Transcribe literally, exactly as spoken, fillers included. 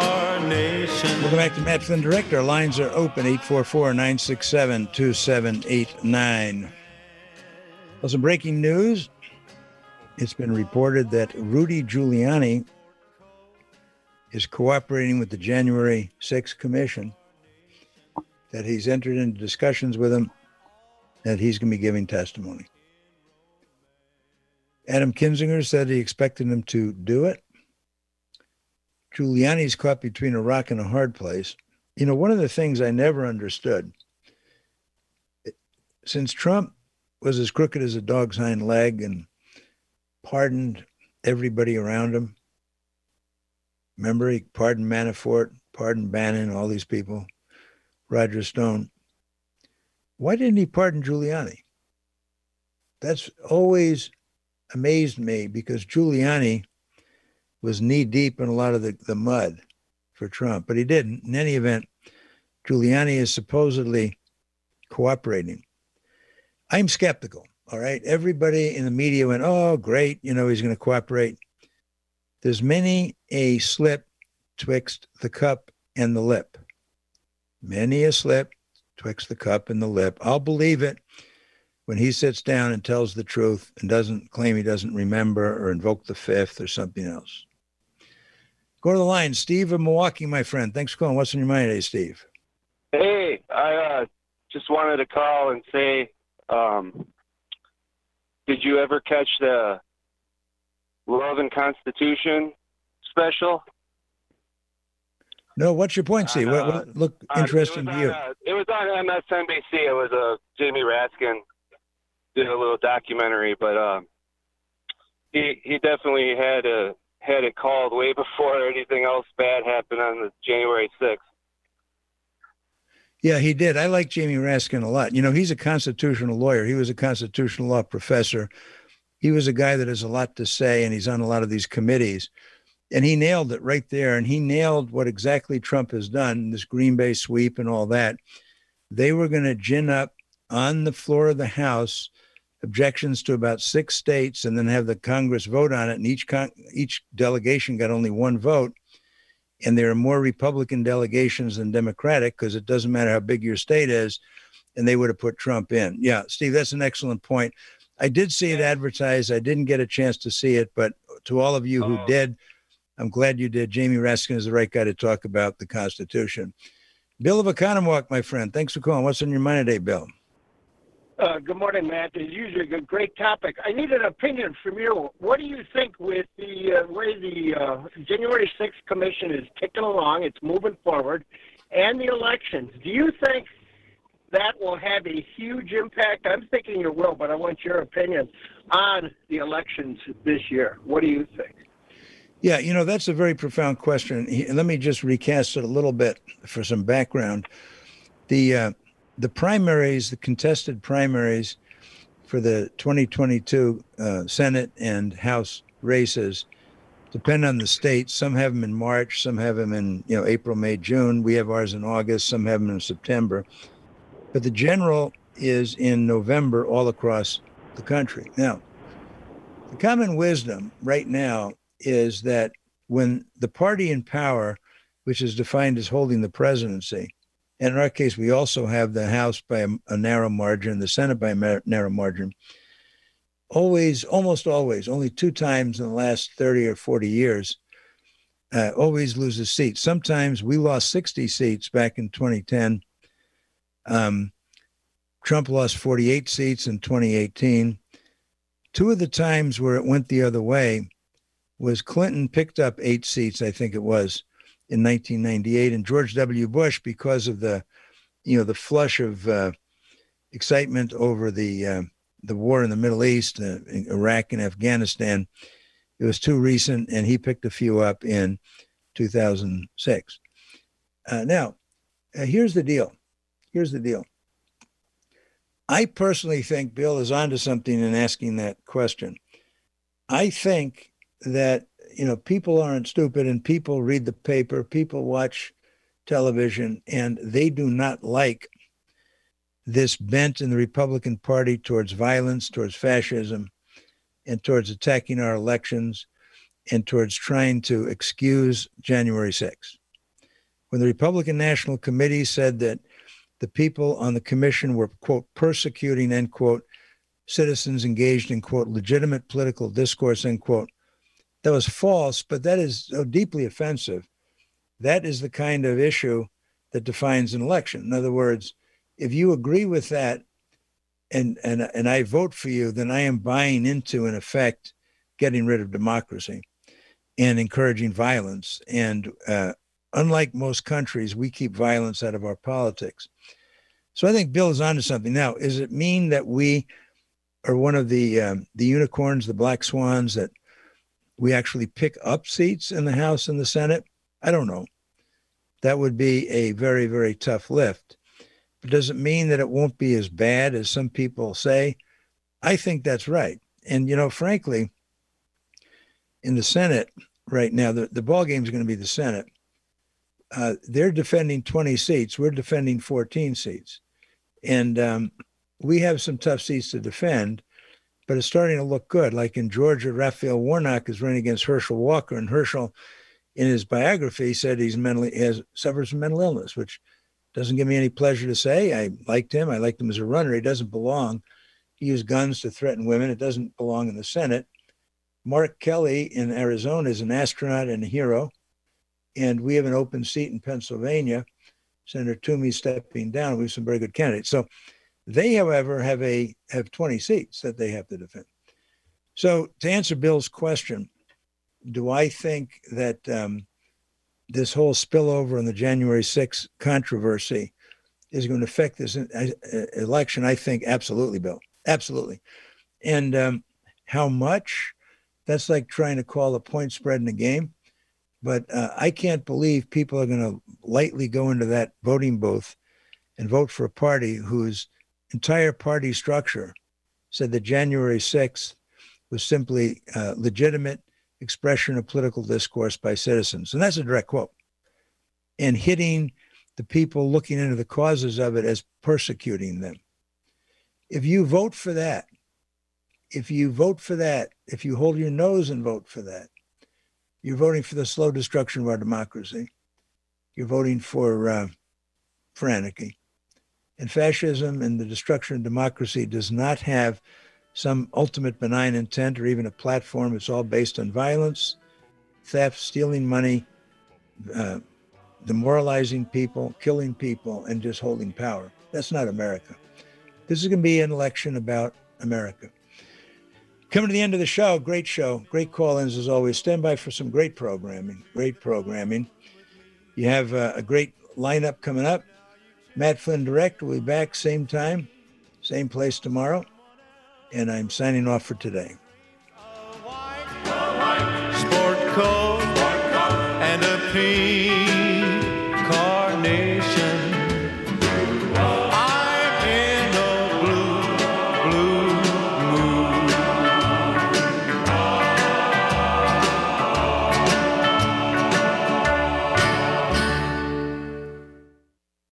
our nation. Welcome back to Matt Flynn Direct. Our lines are open, eight four four, nine six seven, two seven eight nine. Well, some breaking news. It's been reported that Rudy Giuliani is cooperating with the January sixth Commission, that he's entered into discussions with them, that he's going to be giving testimony. Adam Kinzinger said he expected him to do it. Giuliani's caught between a rock and a hard place. You know, one of the things I never understood, since Trump was as crooked as a dog's hind leg and pardoned everybody around him, remember, he pardoned Manafort, pardoned Bannon, all these people, Roger Stone. Why didn't he pardon Giuliani? That's always amazed me, because Giuliani was knee deep in a lot of the, the mud for Trump, but he didn't. In any event, Giuliani is supposedly cooperating. I'm skeptical, all right? Everybody in the media went, oh, great, you know, he's going to cooperate. There's many a slip twixt the cup and the lip. Many a slip twixt the cup and the lip. I'll believe it when he sits down and tells the truth and doesn't claim he doesn't remember or invoke the fifth or something else. Go to the line. Steve of Milwaukee, my friend. Thanks for calling. What's on your mind today, Steve? Hey, I uh, just wanted to call and say, um, did you ever catch the Love and Constitution special? No, what's your point, Steve? Uh, what, what looked uh, interesting it to you? On, uh, it was on M S N B C. It was a uh, Jamie Raskin did a little documentary, but uh, he he definitely had a had it called way before anything else bad happened on the January sixth. Yeah, he did. I like Jamie Raskin a lot. You know, he's a constitutional lawyer. He was a constitutional law professor. He was a guy that has a lot to say, and he's on a lot of these committees. And he nailed it right there. And he nailed what exactly Trump has done, this Green Bay sweep and all that. They were going to gin up on the floor of the House objections to about six states and then have the Congress vote on it. And each con- each delegation got only one vote. And there are more Republican delegations than Democratic, because it doesn't matter how big your state is. And they would have put Trump in. Yeah, Steve, that's an excellent point. I did see it advertised. I didn't get a chance to see it. But to all of you who Oh. did, I'm glad you did. Jamie Raskin is the right guy to talk about the Constitution. Bill of Economwalk, my friend. Thanks for calling. What's on your mind today, Bill? Uh, good morning, Matt. As usually, a great topic. I need an opinion from you. What do you think with the uh, way the uh, January sixth Commission is ticking along, it's moving forward, and the elections? Do you think that will have a huge impact? I'm thinking it will, but I want your opinion on the elections this year. What do you think? Yeah, you know, that's a very profound question. Let me just recast it a little bit for some background. The uh, the primaries, the contested primaries for the twenty twenty-two uh, Senate and House races depend on the states. Some have them in March, some have them in, you know, April, May, June. We have ours in August, some have them in September. But the general is in November all across the country. Now, the common wisdom right now is that when the party in power, which is defined as holding the presidency, and in our case, we also have the House by a, a narrow margin, the Senate by a mar- narrow margin, always, almost always, only two times in the last thirty or forty years, uh, always loses seats. Sometimes we lost sixty seats back in twenty ten. Um, Trump lost forty-eight seats in twenty eighteen. Two of the times where it went the other way was Clinton picked up eight seats, I think it was, in nineteen ninety-eight, and George W. Bush, because of the, you know, the flush of uh, excitement over the uh, the war in the Middle East, uh, in Iraq and Afghanistan, it was too recent, and he picked a few up in two thousand six. Uh, now, uh, here's the deal. Here's the deal. I personally think Bill is onto something in asking that question. I think that, you know, people aren't stupid, and people read the paper, people watch television, and they do not like this bent in the Republican Party towards violence, towards fascism, and towards attacking our elections, and towards trying to excuse January sixth. when the Republican National Committee said that the people on the commission were, quote, persecuting, end quote, citizens engaged in, quote, legitimate political discourse, end quote, that was false, but that is so deeply offensive. That is the kind of issue that defines an election. In other words, if you agree with that and, and, and I vote for you, then I am buying into, in effect, getting rid of democracy and encouraging violence. And uh, unlike most countries, we keep violence out of our politics. So I think Bill is onto something. Now, does it mean that we are one of the um, the unicorns, the black swans, that we actually pick up seats in the House and the Senate? I don't know. That would be a very, very tough lift. But does it mean that it won't be as bad as some people say? I think that's right. And, you know, frankly, in the Senate right now, the, the ball game is going to be the Senate. Uh, they're defending twenty seats. We're defending fourteen seats. And um, we have some tough seats to defend, but it's starting to look good. Like in Georgia, Raphael Warnock is running against Herschel Walker, and Herschel, in his biography, said he's mentally has suffers from mental illness, which doesn't give me any pleasure to say. I liked him. I liked him as a runner. He doesn't belong. He used guns to threaten women. It doesn't belong in the Senate. Mark Kelly in Arizona is an astronaut and a hero. And we have an open seat in Pennsylvania. Senator Toomey stepping down. We have some very good candidates. So they, however, have a have twenty seats that they have to defend. So to answer Bill's question, do I think that um, this whole spillover on the January sixth controversy is going to affect this election? I think absolutely, Bill. Absolutely. And um, how much? That's like trying to call a point spread in a game. But uh, I can't believe people are going to lightly go into that voting booth and vote for a party whose entire party structure said that January sixth was simply uh, legitimate expression of political discourse by citizens. And that's a direct quote. And hitting the people looking into the causes of it as persecuting them. If you vote for that, if you vote for that, if you hold your nose and vote for that, you're voting for the slow destruction of our democracy. You're voting for uh, for anarchy. And fascism and the destruction of democracy does not have some ultimate benign intent or even a platform. It's all based on violence, theft, stealing money, uh, demoralizing people, killing people, and just holding power. That's not America. This is going to be an election about America. Coming to the end of the show, great show, great call-ins as always. Stand by for some great programming, great programming. You have a, a great lineup coming up. Matt Flynn Direct will be back same time, same place tomorrow. And I'm signing off for today. Sport coat and a pink